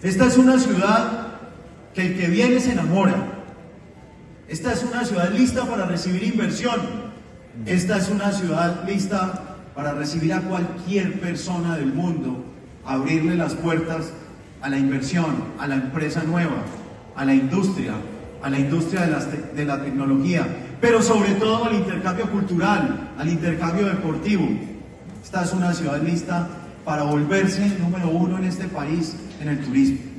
Esta es una ciudad que el que viene se enamora. Esta es una ciudad lista para recibir inversión. Esta es una ciudad lista para recibir a cualquier persona del mundo, abrirle las puertas a la inversión, a la empresa nueva, a la industria de la tecnología, pero sobre todo al intercambio cultural, al intercambio deportivo. Esta es una ciudad lista para volverse número uno en este país en el turismo.